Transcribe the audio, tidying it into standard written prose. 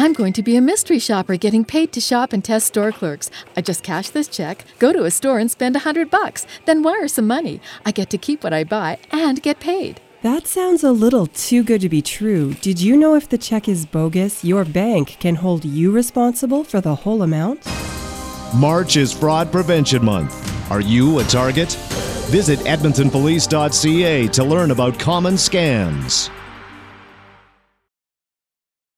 I'm going to be a mystery shopper getting paid to shop and test store clerks. I just cash this check, go to a store and spend $100, then wire some money. I get to keep what I buy and get paid. That sounds a little too good to be true. Did you know if the check is bogus, your bank can hold you responsible for the whole amount? March is Fraud Prevention Month. Are you a target? Visit edmontonpolice.ca to learn about common scams.